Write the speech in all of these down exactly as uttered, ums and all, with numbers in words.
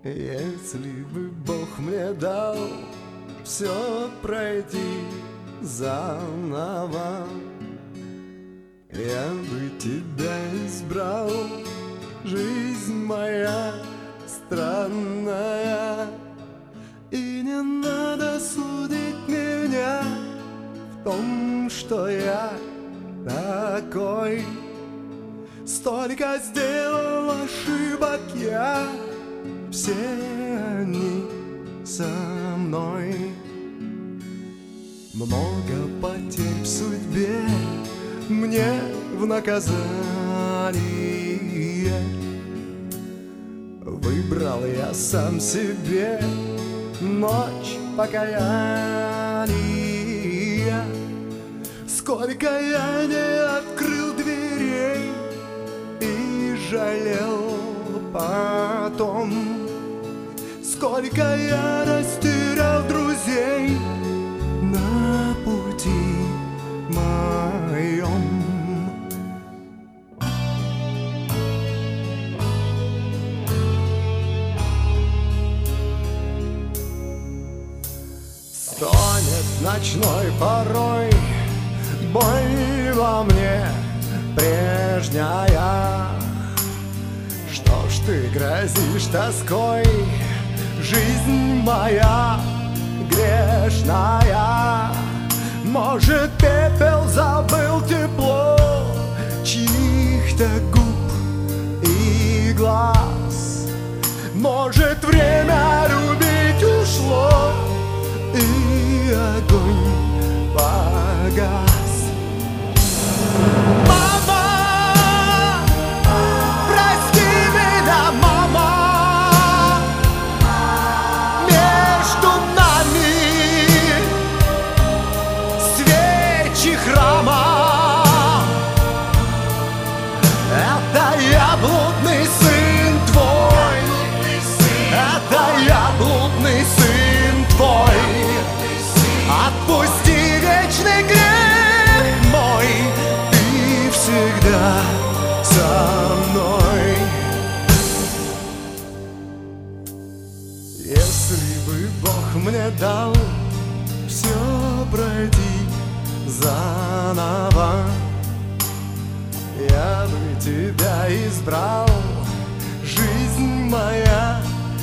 Если бы Бог мне дал все пройти заново, я бы тебя избрал. Жизнь моя странная, и не надо судить меня в том, что я такой. Столько сделал ошибок я, все они со мной. Много потерь в судьбе мне в наказание. Выбрал я сам себе ночь покаяния. Сколько я не открыл дверей и жалел потом, сколько я растерял друзей на пути моем. Стонет ночной порой боль во мне прежняя. Что ж ты грозишь тоской, жизнь моя грешная? Может, пепел забыл тепло чьих-то губ и глаз? Может, время любить ушло и огонь погас? Блудный сын твой, это я, блудный сын твой. Отпусти вечный грех мой, ты всегда со мной. Если бы Бог мне дал все пройти заново, я бы тебя избрал. Жизнь моя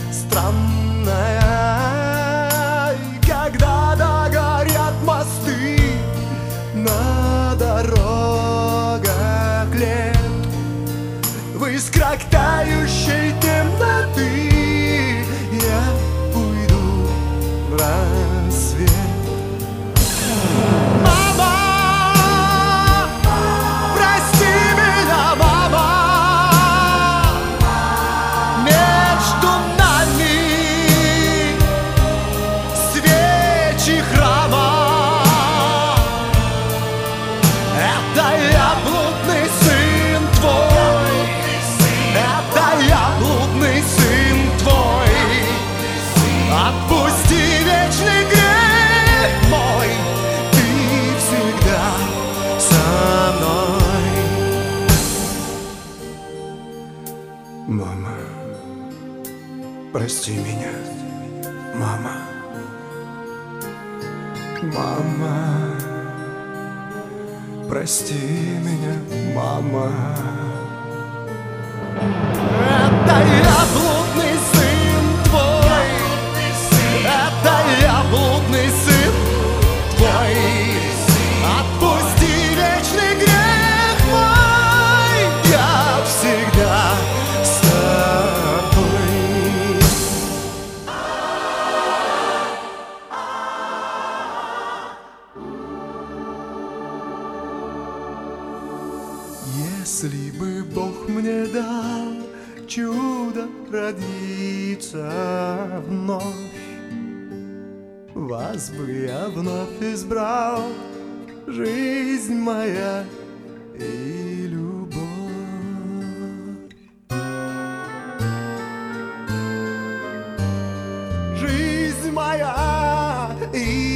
странная, и когда догорят мосты на дорогах лет, в искрах тающей темноты я уйду в рассвет. Отпусти вечный грех мой, ты всегда со мной. Мама, прости меня, мама. Мама, прости меня, мама. Это я, блудный сын твой, это я, блудный сын твой. Отпусти вечный грех мой, я всегда с тобой. Если бы Бог мне дал чудо родиться вновь, вас бы я вновь избрал. Жизнь моя и любовь. Жизнь моя и